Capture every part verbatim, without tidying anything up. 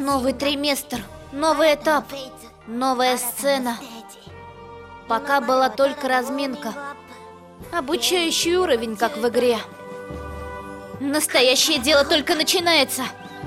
Новый триместр, новый этап, новая сцена. Пока была только разминка. Обучающий уровень, как в игре. Настоящее дело только начинается.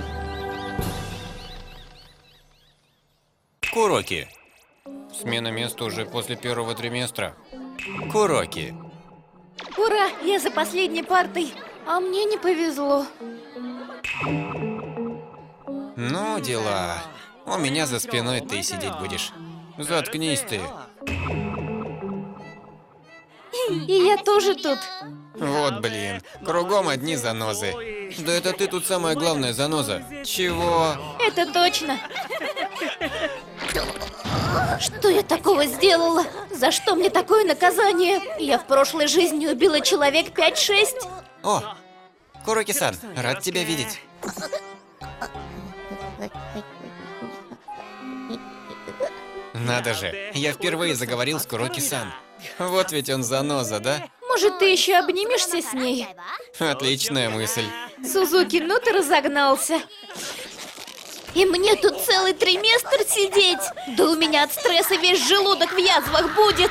Куроки. Смена места уже после первого триместра. Куроки. Ура, я за последней партой. А мне не повезло. Ну, дела. У меня за спиной ты сидеть будешь. Заткнись ты. И я тоже тут. Вот блин, кругом одни занозы. Да это ты тут самая главная заноза. Чего? Это точно. Что я такого сделала? За что мне такое наказание? Я в прошлой жизни убила человек пять-шесть. О, Куроки-сан, рад тебя видеть. Надо же, я впервые заговорил с Куроки-сан. Вот ведь он заноза, да? Может, ты еще обнимешься с ней? Отличная мысль. Сузуки, ну ты разогнался. И мне тут целый триместр сидеть? Да у меня от стресса весь желудок в язвах будет.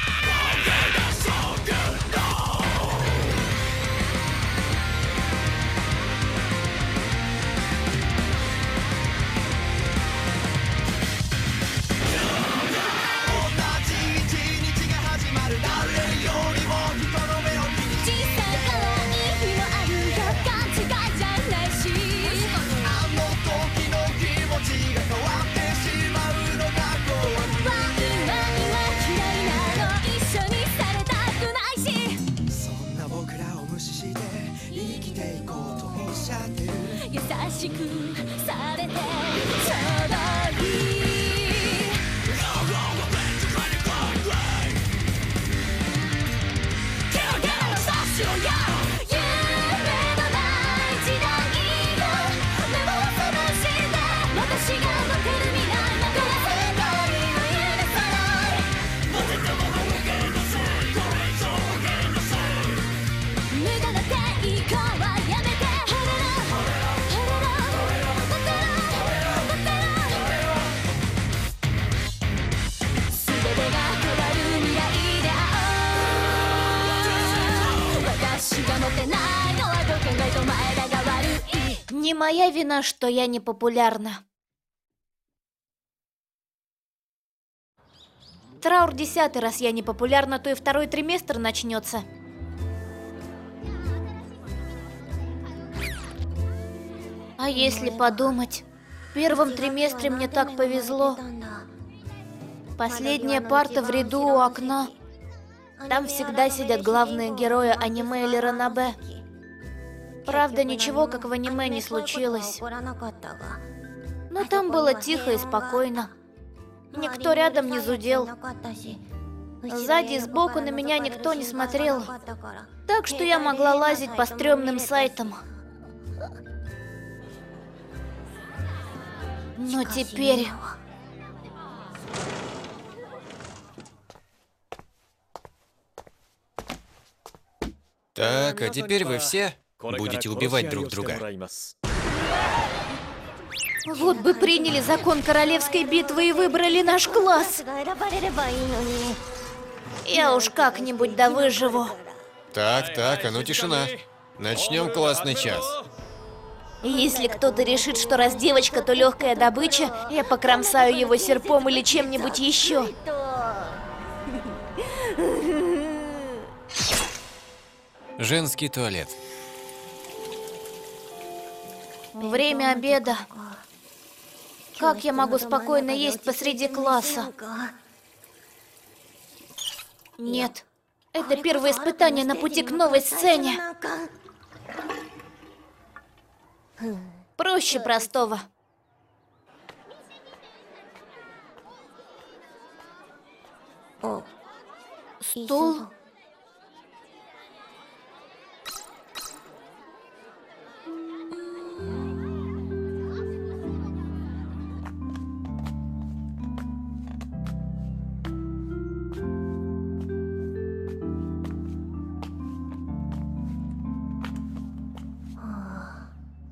Не моя вина, что я не популярна. Траур десятый раз я не популярна, то и второй триместр начнется. А если подумать, в первом триместре мне так повезло. Последняя парта в ряду у окна. Там всегда сидят главные герои аниме или ранобэ. Правда, ничего, как в аниме, не случилось. Но там было тихо и спокойно. Никто рядом не зудел. Сзади и сбоку на меня никто не смотрел. Так что я могла лазить по стрёмным сайтам. Но теперь... Так, а теперь вы все будете убивать друг друга. Вот бы приняли закон королевской битвы и выбрали наш класс. Я уж как-нибудь да выживу. Так, так, а ну тишина. Начнем классный час. Если кто-то решит, что раз девочка, то легкая добыча, я покромсаю его серпом или чем-нибудь еще. Женский туалет. Время обеда. Как я могу спокойно есть посреди класса? Нет, это первое испытание на пути к новой сцене. Проще простого. Стул.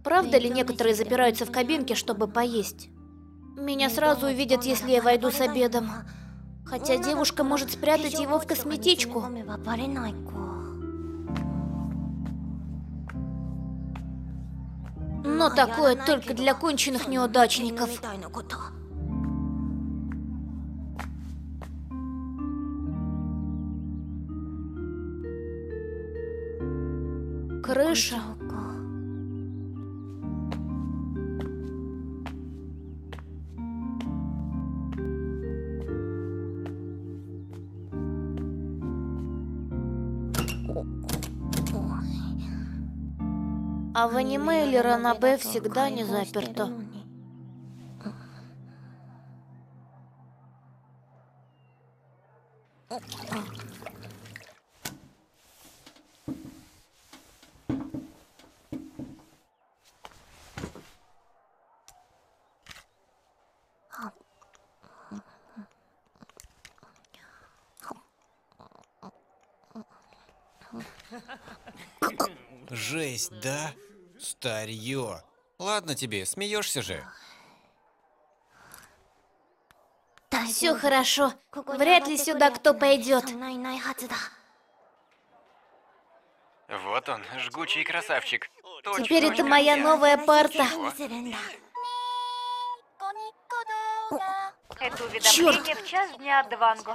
Правда ли некоторые запираются в кабинке, чтобы поесть? Меня сразу увидят, если я войду с обедом. Хотя девушка может спрятать его в косметичку. Но такое только для конченых неудачников. Крыша. А в аниме или ранобэ всегда не заперто. Жесть, да? Старье. Ладно тебе, смеешься же. Все хорошо. Вряд ли сюда кто пойдет. Вот он, жгучий красавчик. Точь Теперь в точь, это как моя я. новая парта. Это уведомление в час дня от Дванго.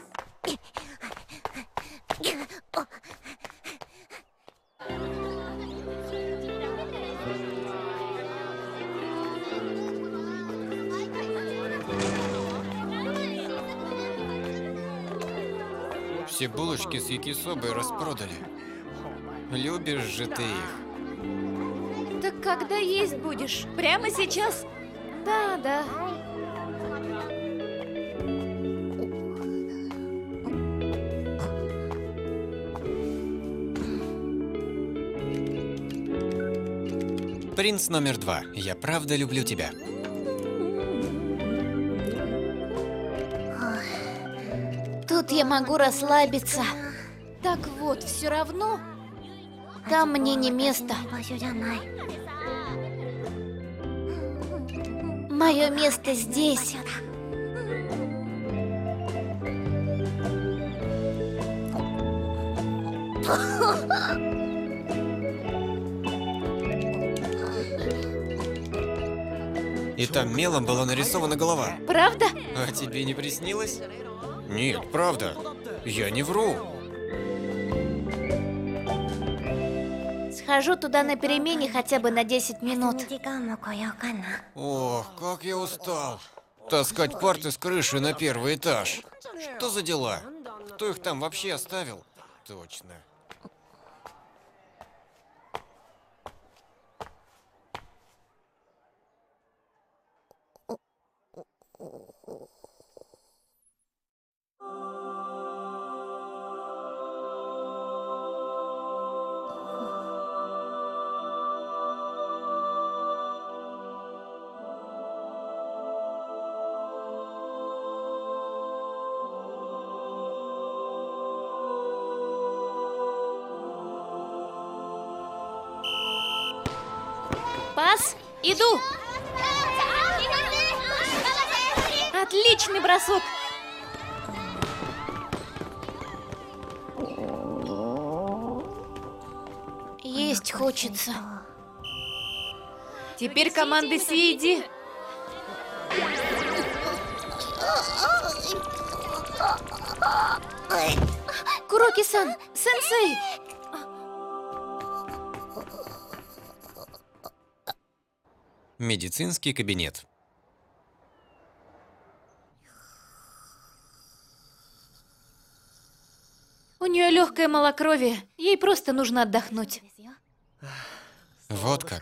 Все булочки с якисобой распродали. Любишь же ты их. Так когда есть будешь? Прямо сейчас? Да, да. Принц номер два. Я правда люблю тебя. Тут я могу расслабиться. Так вот, все равно там мне не место. Мое место здесь. И там мелом была нарисована голова. Правда? А тебе не приснилось? Нет, правда. Я не вру. Схожу туда на перемене хотя бы на десять минут. Ох, как я устал. Таскать парты с крыши на первый этаж. Что за дела? Кто их там вообще оставил? Точно. Пас, иду. Отличный бросок. Есть хочется. Теперь команда Сиэди. Куроки-сан, сенсей. Медицинский кабинет. У нее легкое малокровие. Ей просто нужно отдохнуть. Вот как.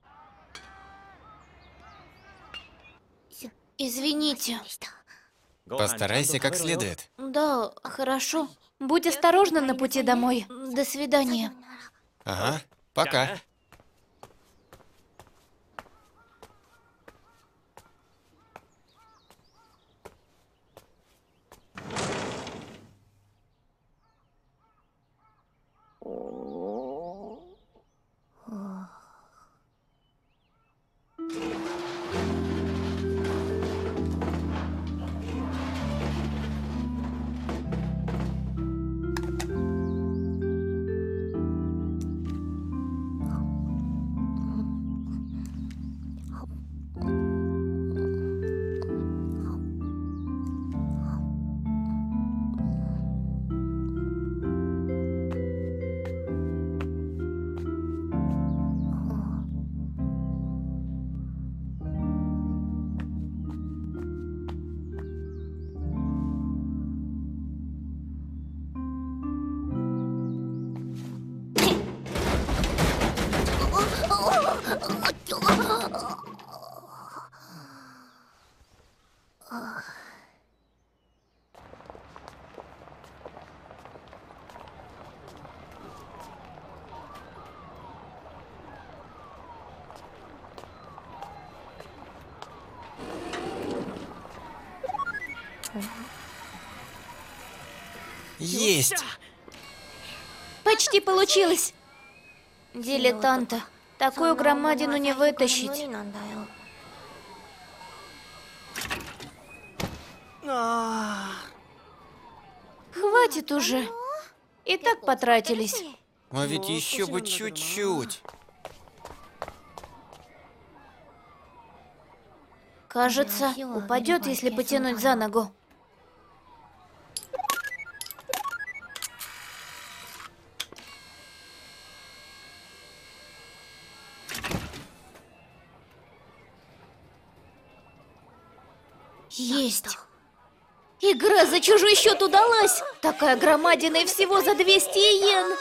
Извините. Постарайся как следует. Да, хорошо. Будь осторожна на пути домой. До свидания. Ага, пока. Есть! Почти получилось. Дилетанта. Такую громадину не вытащить. Хватит уже. И так потратились. А ведь еще бы чуть-чуть. Кажется, упадет, если потянуть за ногу. Есть. Игра за чужой счет удалась. Такая громадина и всего за двести йен.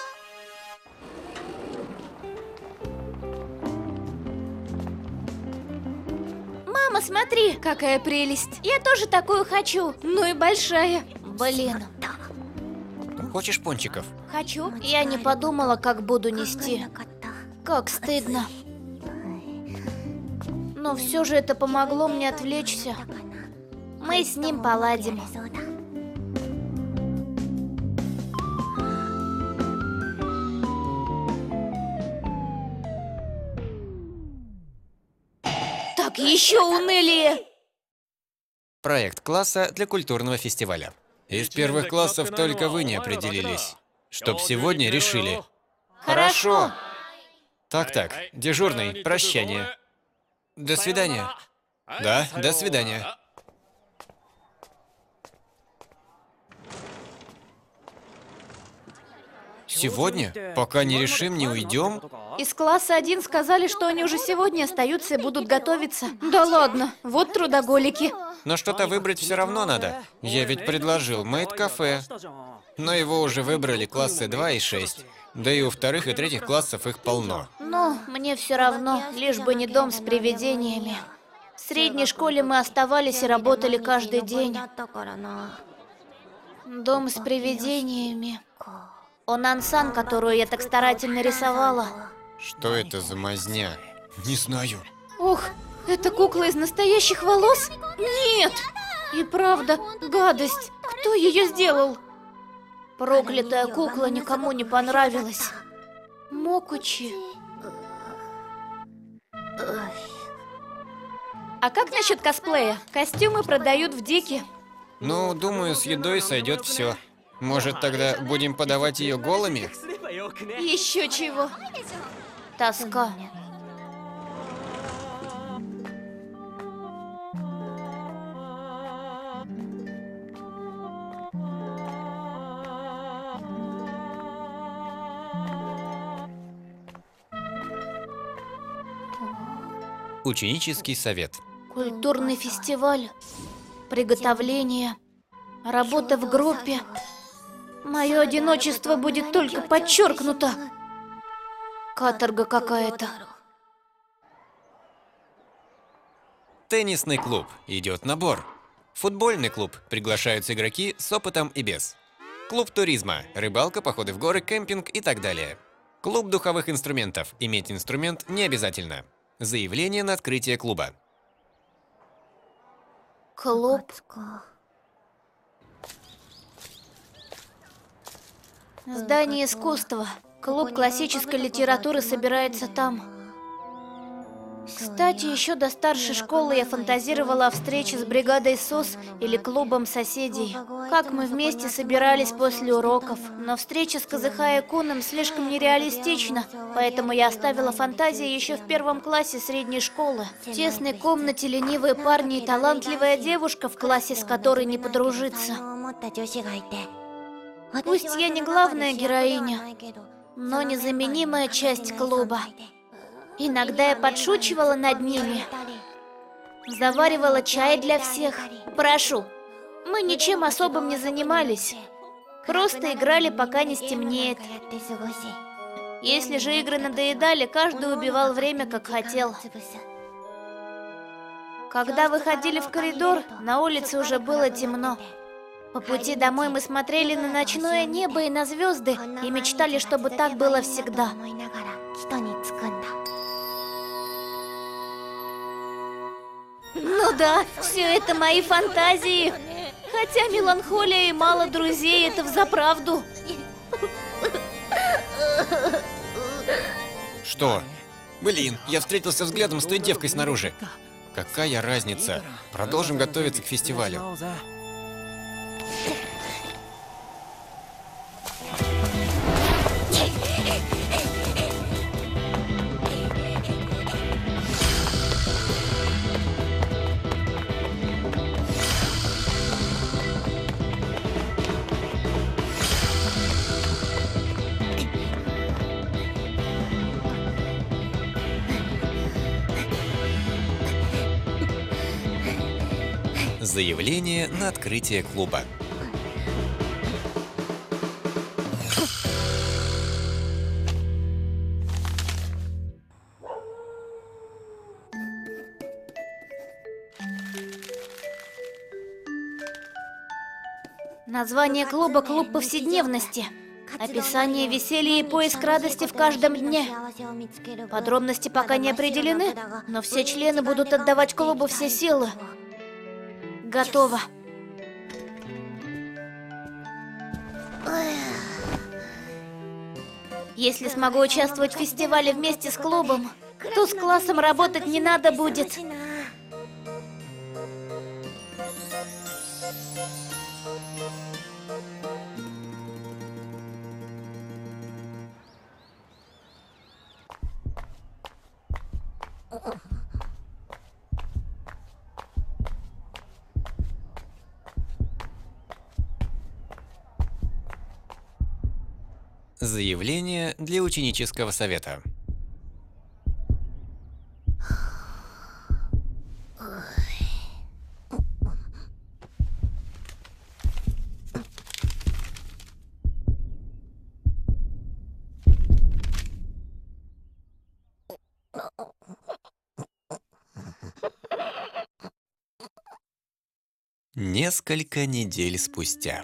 Мама, смотри, какая прелесть. Я тоже такую хочу. Ну и большая. Блин. Хочешь пончиков? Хочу. Я не подумала, как буду нести. Как стыдно. Но все же это помогло мне отвлечься. Мы с ним поладим. Так еще унылее. Проект класса для культурного фестиваля. Из первых классов только вы не определились. Чтоб сегодня решили. Хорошо. Так-так, дежурный, прощание. До свидания. Да, до свидания. Сегодня? Пока не решим, не уйдем? Из класса один сказали, что они уже сегодня остаются и будут готовиться. Да ладно, вот трудоголики. Но что-то выбрать все равно надо. Я ведь предложил мейд-кафе. Но его уже выбрали классы два и шесть. Да и у вторых и третьих классов их полно. Ну, мне все равно, лишь бы не дом с привидениями. В средней школе мы оставались и работали каждый день. Дом с привидениями. Онан-сан, которую я так старательно рисовала. Что это за мазня? Не знаю. Ох, это кукла из настоящих волос? Нет! И правда, гадость. Кто ее сделал? Проклятая кукла никому не понравилась. Мокучи. А как насчет косплея? Костюмы продают в Дике. Ну, думаю, с едой сойдет все. Может, тогда будем подавать ее голыми? Еще чего? Тоска. Ученический совет. Культурный фестиваль. Приготовление. Работа в группе. Мое одиночество будет только подчеркнуто. Каторга какая-то. Теннисный клуб. Идет набор. Футбольный клуб. Приглашаются игроки с опытом и без. Клуб туризма. Рыбалка, походы в горы, кемпинг и так далее. Клуб духовых инструментов. Иметь инструмент не обязательно. Заявление на открытие клуба. Клуб. Здание искусства. Клуб классической литературы собирается там. Кстати, еще до старшей школы я фантазировала о встрече с бригадой СОС или клубом соседей. Как мы вместе собирались после уроков. Но встреча с Казыхая-куном слишком нереалистична, поэтому я оставила фантазии еще в первом классе средней школы. В тесной комнате ленивые парни и талантливая девушка, в классе с которой не подружиться. Пусть я не главная героиня, но незаменимая часть клуба. Иногда я подшучивала над ними. Заваривала чай для всех. Прошу. Мы ничем особым не занимались. Просто играли, пока не стемнеет. Если же игры надоедали, каждый убивал время, как хотел. Когда выходили в коридор, на улице уже было темно. По пути домой мы смотрели на ночное небо и на звезды и мечтали, чтобы так было всегда. Ну да, все это мои фантазии. Хотя меланхолия и мало друзей, это взаправду. Что? Блин, я встретился взглядом с той девкой снаружи. Какая разница? Продолжим готовиться к фестивалю. Заявление на открытие клуба. Название клуба — «Клуб повседневности». Описание веселья и поиск радости в каждом дне. Подробности пока не определены, но все члены будут отдавать клубу все силы. Готово. Если смогу участвовать в фестивале вместе с клубом, то с классом работать не надо будет. Заявление для ученического совета. Несколько недель спустя.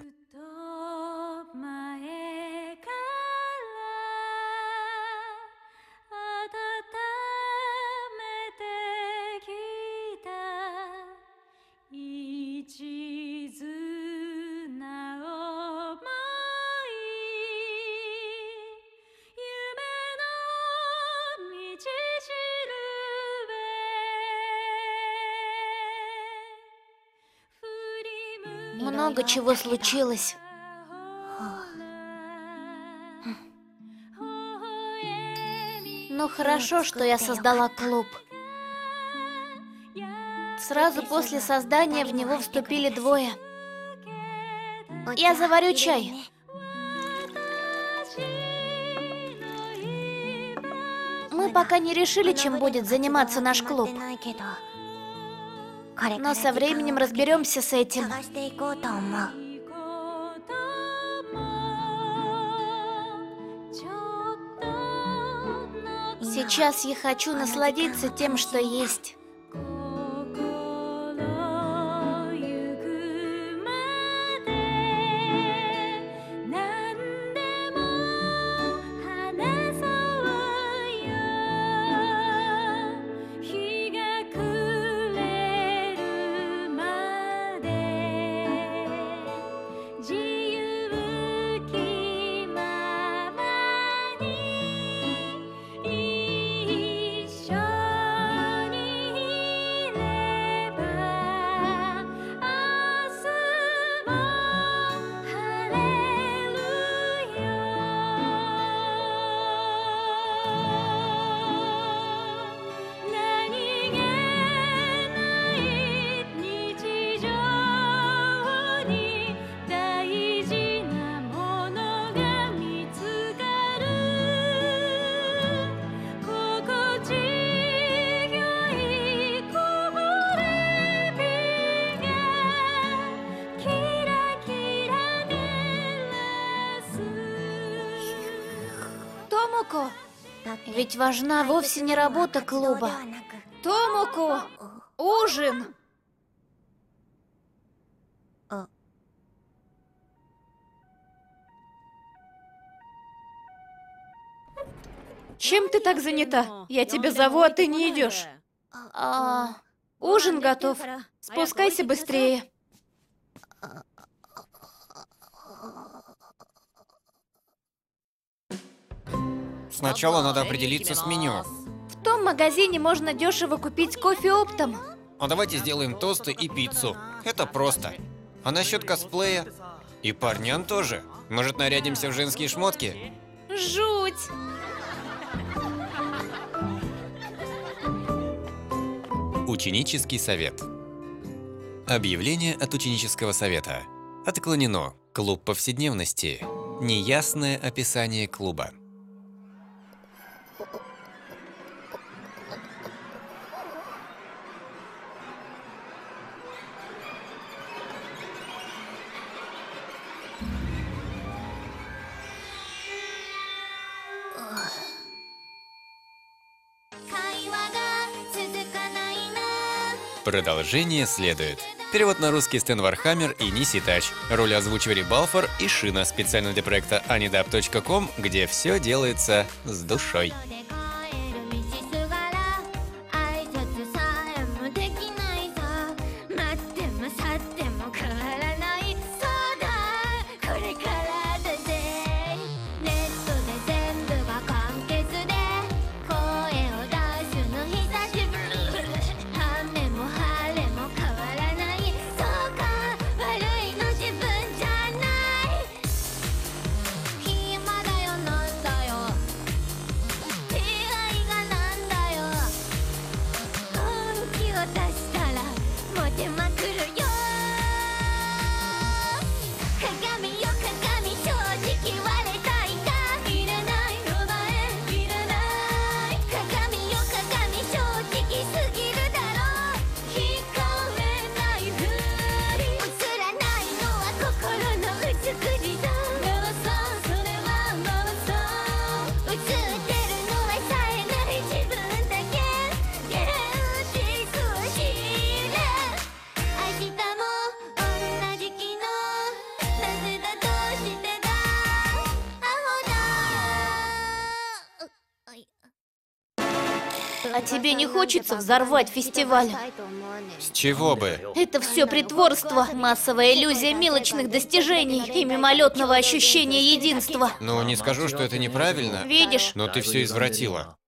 Много чего случилось. Но хорошо, что я создала клуб. Сразу после создания в него вступили двое. Я заварю чай. Мы пока не решили, чем будет заниматься наш клуб. Но со временем разберемся с этим. Сейчас я хочу насладиться тем, что есть. Томоко, ведь важна вовсе не работа клуба. Томоко, ужин! Чем ты так занята? Я тебя зову, а ты не идешь. А, ужин готов. Спускайся быстрее. Сначала надо определиться с меню. В том магазине можно дешево купить кофе оптом. А давайте сделаем тосты и пиццу. Это просто. А насчет косплея? И парнян тоже. Может, нарядимся в женские шмотки? Жуть! Ученический совет. Объявление от ученического совета. Отклонено. Клуб повседневности. Неясное описание клуба. Продолжение следует. Перевод на русский Стэн Вархаммер и Ниси Тач. Роли озвучивали Балфор и Шина специально для проекта анидаб точка ком, где все делается с душой. А тебе не хочется взорвать фестиваль? С чего бы? Это все притворство, массовая иллюзия мелочных достижений и мимолетного ощущения единства. Ну, не скажу, что это неправильно. Видишь? Но ты все извратила.